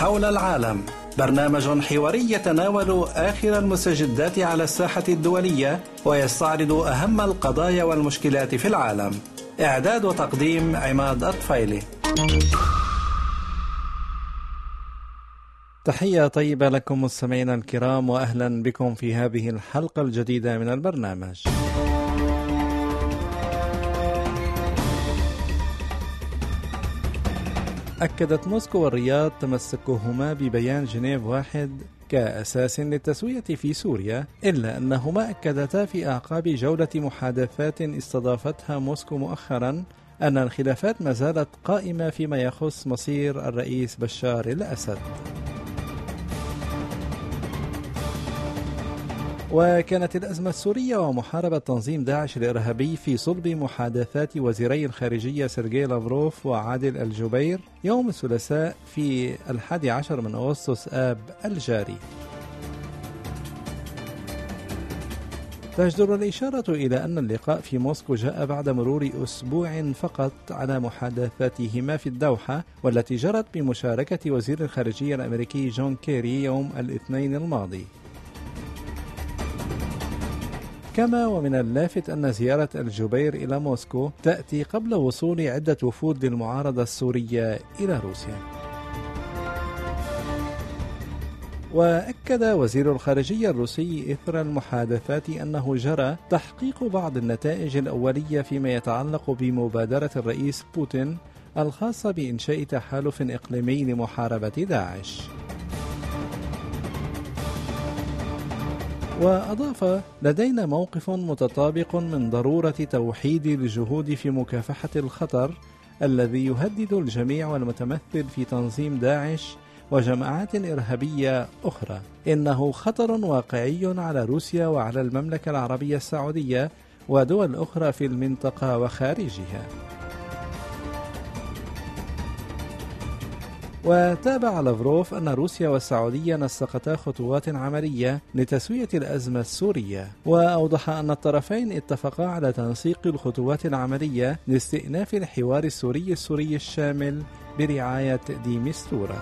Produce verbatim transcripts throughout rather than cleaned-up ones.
حول العالم، برنامج حواري يتناول آخر المستجدات على الساحة الدولية ويستعرض أهم القضايا والمشكلات في العالم. إعداد وتقديم عماد الطفيلي. تحية طيبة لكم مستمعينا الكرام، وأهلا بكم في هذه الحلقة الجديدة من البرنامج. أكدت موسكو والرياض تمسكهما ببيان جنيف واحد كأساس للتسوية في سوريا، إلا أنهما أكدتا في أعقاب جولة محادثات استضافتها موسكو مؤخرا أن الخلافات ما زالت قائمة فيما يخص مصير الرئيس بشار الأسد. وكانت الأزمة السورية ومحاربة تنظيم داعش الإرهابي في صلب محادثات وزيري الخارجية سيرجي لافروف وعادل الجبير يوم الثلاثاء في الحادي عشر من أغسطس آب الجاري. تجدر الإشارة إلى أن اللقاء في موسكو جاء بعد مرور أسبوع فقط على محادثاتهما في الدوحة، والتي جرت بمشاركة وزير الخارجية الأمريكي جون كيري يوم الاثنين الماضي. كما ومن اللافت أن زيارة الجبير إلى موسكو تأتي قبل وصول عدة وفود للمعارضة السورية إلى روسيا. وأكد وزير الخارجية الروسي إثر المحادثات أنه جرى تحقيق بعض النتائج الأولية فيما يتعلق بمبادرة الرئيس بوتين الخاصة بإنشاء تحالف إقليمي لمحاربة داعش. وأضاف: لدينا موقف متطابق من ضرورة توحيد الجهود في مكافحة الخطر الذي يهدد الجميع والمتمثل في تنظيم داعش وجماعات إرهابية أخرى. إنه خطر واقعي على روسيا وعلى المملكة العربية السعودية ودول أخرى في المنطقة وخارجها. وتابع لافروف أن روسيا والسعودية نسقتا خطوات عملية لتسوية الأزمة السورية، وأوضح أن الطرفين اتفقا على تنسيق الخطوات العملية لاستئناف الحوار السوري السوري الشامل برعاية دي مستورة.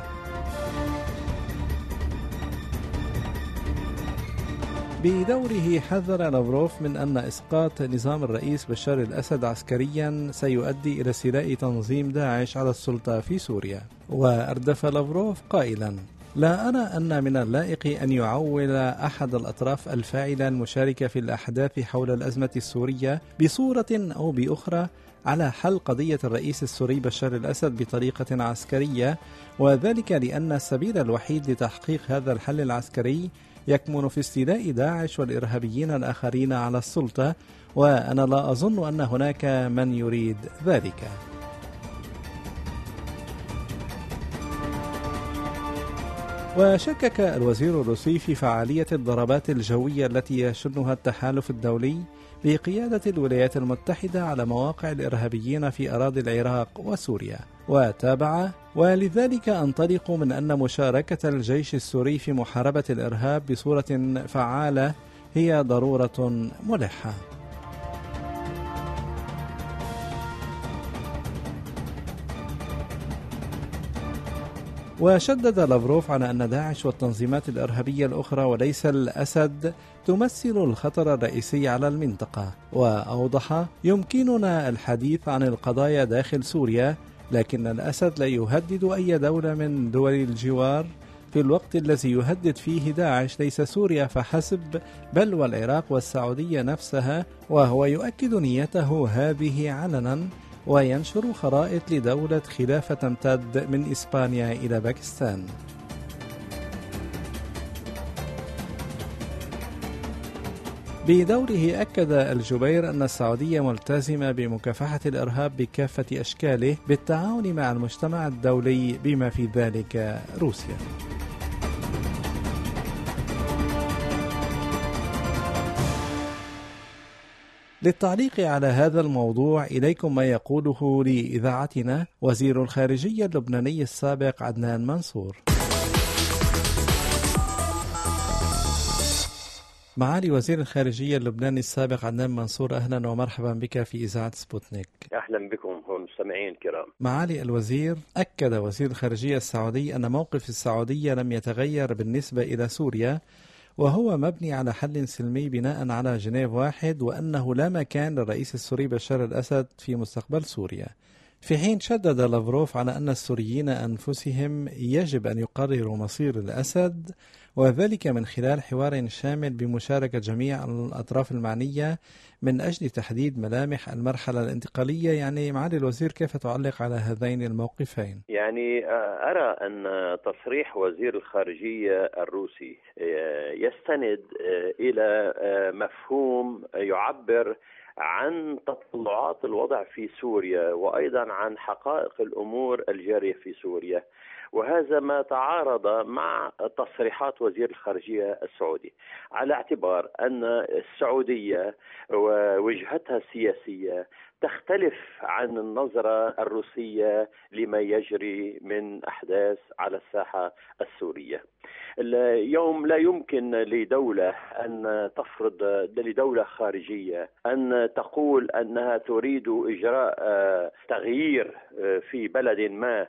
بدوره حذر لافروف من أن إسقاط نظام الرئيس بشار الأسد عسكريا سيؤدي إلى استيلاء تنظيم داعش على السلطة في سوريا. وأردف لافروف قائلا: لا أرى أن من اللائق أن يعول أحد الأطراف الفاعلة المشاركة في الأحداث حول الأزمة السورية بصورة أو بأخرى على حل قضية الرئيس السوري بشار الأسد بطريقة عسكرية، وذلك لأن السبيل الوحيد لتحقيق هذا الحل العسكري يكمن في استيلاء داعش والإرهابيين الآخرين على السلطة، وأنا لا أظن أن هناك من يريد ذلك. وشكك الوزير الروسي في فعالية الضربات الجوية التي يشنها التحالف الدولي بقيادة الولايات المتحدة على مواقع الإرهابيين في أراضي العراق وسوريا. وتابع: ولذلك أنطلق من أن مشاركة الجيش السوري في محاربة الإرهاب بصورة فعالة هي ضرورة ملحة. وشدد لافروف على أن داعش والتنظيمات الإرهابية الأخرى وليس الأسد تمثل الخطر الرئيسي على المنطقة، وأوضح: يمكننا الحديث عن القضايا داخل سوريا، لكن الأسد لا يهدد أي دولة من دول الجوار في الوقت الذي يهدد فيه داعش ليس سوريا فحسب، بل والعراق والسعودية نفسها، وهو يؤكد نيته هذه علنا وينشر خرائط لدولة خلافة تمتد من إسبانيا إلى باكستان. بدوره أكد الجبير أن السعودية ملتزمة بمكافحة الإرهاب بكافة أشكاله بالتعاون مع المجتمع الدولي بما في ذلك روسيا. للتعليق على هذا الموضوع إليكم ما يقوله لإذاعتنا وزير الخارجية اللبناني السابق عدنان منصور. معالي وزير الخارجية اللبناني السابق عدنان منصور، أهلا ومرحبا بك في إذاعة سبوتنيك. أهلا بكم مستمعين الكرام. معالي الوزير، أكد وزير الخارجية السعودي أن موقف السعودية لم يتغير بالنسبة إلى سوريا، وهو مبني على حل سلمي بناء على جنيف واحد، وأنه لا مكان للرئيس السوري بشار الأسد في مستقبل سوريا، في حين شدد لافروف على أن السوريين أنفسهم يجب أن يقرروا مصير الأسد، وذلك من خلال حوار شامل بمشاركة جميع الأطراف المعنية من أجل تحديد ملامح المرحلة الانتقالية. يعني معالي الوزير، كيف تعلق على هذين الموقفين؟ يعني أرى أن تصريح وزير الخارجية الروسي يستند إلى مفهوم يعبر عن تطلعات الوضع في سوريا، وأيضا عن حقائق الأمور الجارية في سوريا، وهذا ما تعارض مع تصريحات وزير الخارجية السعودي، على اعتبار أن السعودية ووجهتها السياسية تختلف عن النظرة الروسية لما يجري من أحداث على الساحة السورية. اليوم لا يمكن لدولة أن تفرض لدولة خارجية أن تقول أنها تريد إجراء تغيير في بلد ما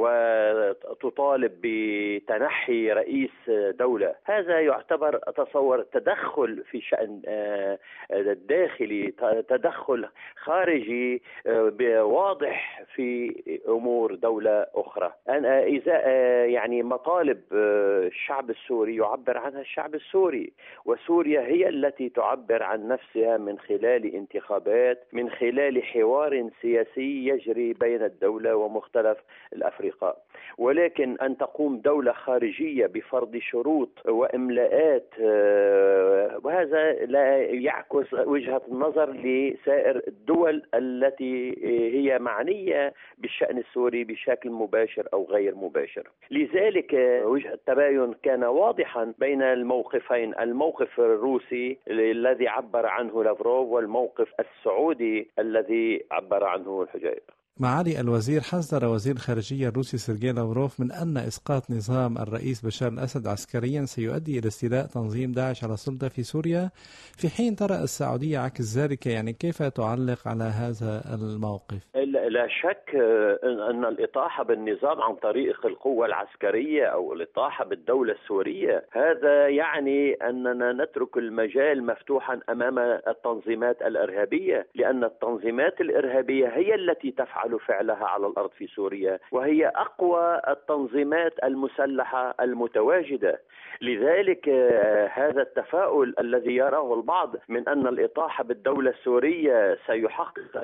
وتطالب بتنحي رئيس دولة. هذا يعتبر تصور تدخل في شأن الداخلي، تدخل خارجي واضح في أمور دولة أخرى. أنا إذا يعني مطالب الشعب السوري يعبر عنها الشعب السوري، وسوريا هي التي تعبر عن نفسها من خلال انتخابات، من خلال حوار سياسي يجري بين الدولة ومختلف الأفرقاء. ولكن أن تقوم دولة خارجية بفرض شروط وإملاءات، وهذا لا يعكس وجهة النظر لسائر الدول التي هي معنية بالشأن السوري بشكل مباشر أو غير مباشر. لذلك وجه التباين كان واضحا بين الموقفين، الموقف الروسي الذي عبر عنه لافروف والموقف السعودي الذي عبر عنه الحجير. معالي الوزير، حذر وزير الخارجية الروسي سيرجي لافروف من أن إسقاط نظام الرئيس بشار الأسد عسكريا سيؤدي إلى استيلاء تنظيم داعش على السلطة في سوريا، في حين ترى السعودية عكس ذلك. يعني كيف تعلق على هذا الموقف؟ لا شك أن الإطاحة بالنظام عن طريق القوة العسكرية أو الإطاحة بالدولة السورية، هذا يعني أننا نترك المجال مفتوحا أمام التنظيمات الإرهابية، لأن التنظيمات الإرهابية هي التي تفعل فعلها على الأرض في سوريا، وهي أقوى التنظيمات المسلحة المتواجدة. لذلك هذا التفاؤل الذي يراه البعض من أن الإطاحة بالدولة السورية سيحقق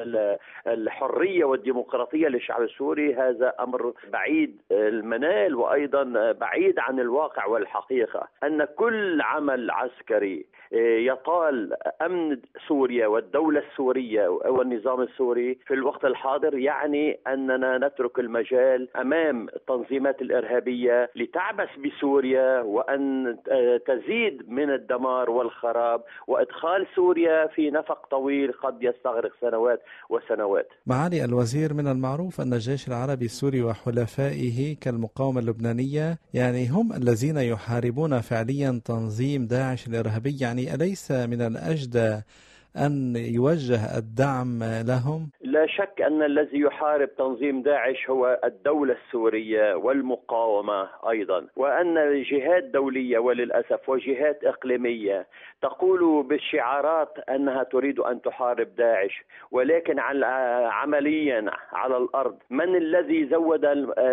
الحرية والديمقراطية للشعب السوري، هذا أمر بعيد المنال وأيضا بعيد عن الواقع والحقيقة. أن كل عمل عسكري يطال أمن سوريا والدولة السورية والنظام السوري في الوقت الحاضر يعني أننا نترك المجال أمام التنظيمات الإرهابية لتعبث بسوريا وأن تزيد من الدمار والخراب وإدخال سوريا في نفق طويل قد يستغرق سنوات وسنوات. معالي الوزير، من المعروف أن الجيش العربي السوري وحلفائه كالمقاومة اللبنانية يعني هم الذين يحاربون فعليا تنظيم داعش الإرهابي. يعني أليس من الأجدى أن يوجه الدعم لهم؟ لا شك أن الذي يحارب تنظيم داعش هو الدولة السورية والمقاومة أيضا، وأن جهات دولية وللأسف وجهات إقليمية تقول بالشعارات أنها تريد أن تحارب داعش، ولكن عمليا على الأرض من الذي زود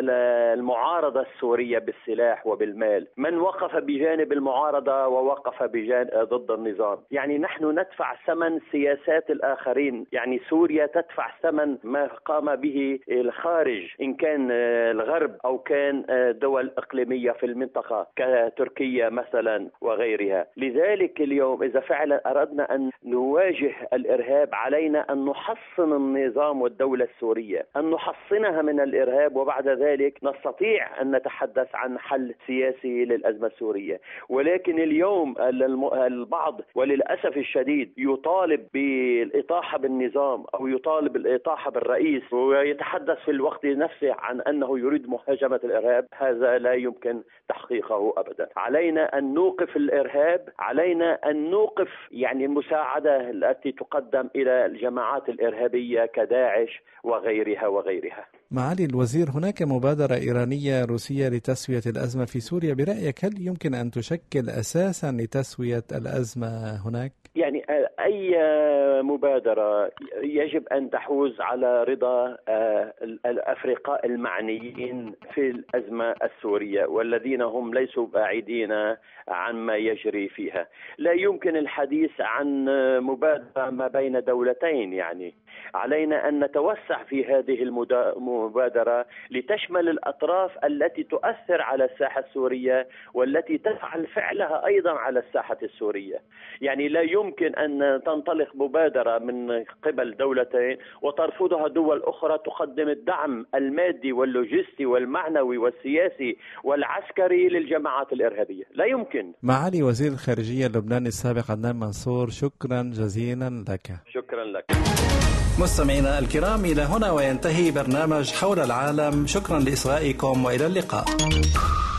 المعارضة السورية بالسلاح وبالمال؟ من وقف بجانب المعارضة ووقف بجانب ضد النظام؟ يعني نحن ندفع ثمن سياسات الآخرين، يعني سوريا تدفع ثمن ما قام به الخارج، إن كان الغرب أو كان دول إقليمية في المنطقة كتركيا مثلا وغيرها. لذلك اليوم إذا فعلا أردنا أن نواجه الإرهاب علينا أن نحصن النظام والدولة السورية، أن نحصنها من الإرهاب، وبعد ذلك نستطيع أن نتحدث عن حل سياسي للأزمة السورية. ولكن اليوم البعض وللأسف الشديد يطالب بالإطاحة بالنظام أو يطالب يطالب الإطاحة بالرئيس ويتحدث في الوقت نفسه عن أنه يريد مهاجمة الإرهاب، هذا لا يمكن تحقيقه أبدا. علينا أن نوقف الإرهاب، علينا أن نوقف يعني المساعدة التي تقدم إلى الجماعات الإرهابية كداعش وغيرها وغيرها. معالي الوزير، هناك مبادرة إيرانية روسية لتسوية الأزمة في سوريا، برأيك هل يمكن أن تشكل أساسا لتسوية الأزمة هناك؟ يعني أي مبادرة يجب أن تحوز على رضا الأفرقاء المعنيين في الأزمة السورية والذين هم ليسوا بعيدين عن ما يجري فيها. لا يمكن الحديث عن مبادرة ما بين دولتين، يعني علينا أن نتوسع في هذه المبادرة لتشمل الأطراف التي تؤثر على الساحة السورية والتي تفعل فعلها أيضا على الساحة السورية. يعني لا يمكن أن تنطلق مبادرة من قبل دولتين وترفضها دول أخرى تقدم الدعم المادي واللوجستي والمعنوي والسياسي والعسكري للجماعات الإرهابية. لا يمكن. معالي وزير الخارجية اللبناني السابق عدنان منصور، شكرا جزيلا لك. شكرا لك. مستمعينا الكرام، إلى هنا وينتهي برنامج حول العالم. شكرا لإصغائكم وإلى اللقاء.